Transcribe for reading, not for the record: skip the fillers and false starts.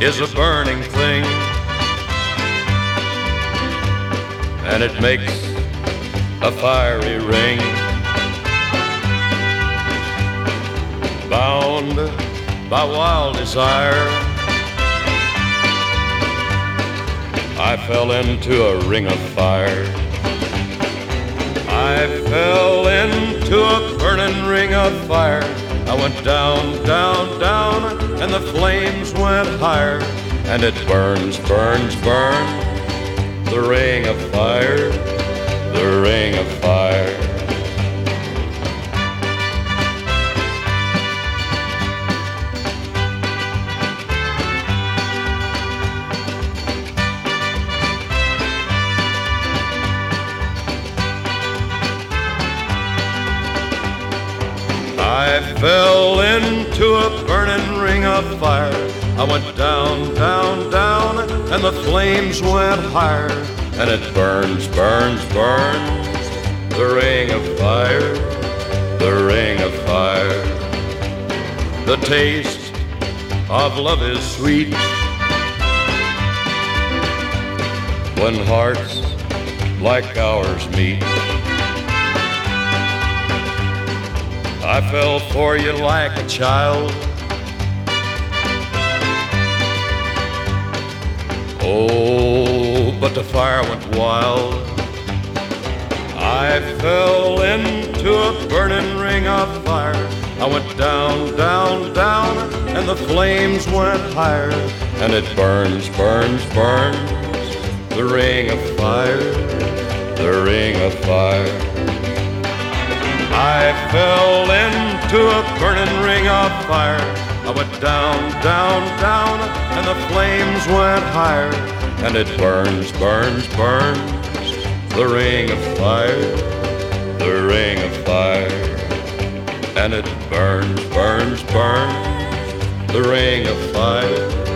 is a burning thing, and it makes a fiery ring. Bound by wild desire, I fell into a ring of fire. I fell into a burning ring of fire. I went down, down, down, and the flames went higher. And it burns, burns, burns, the ring of fire, the ring of fire. I fell into a burning ring of fire. I went down, down, down, and the flames went higher. And it burns, burns, burns, the ring of fire, the ring of fire. The taste of love is sweet when hearts like ours meet. I fell for you like a child. Oh, but the fire went wild. I fell into a burning ring of fire. I went down, down, down, and the flames went higher. And it burns, burns, burns, the ring of fire, the ring of fire. I fell into a burning ring of fire. I went down, down, down, and the flames went higher. And it burns, burns, burns, the ring of fire, the ring of fire. And it burns, burns, burns, the ring of fire,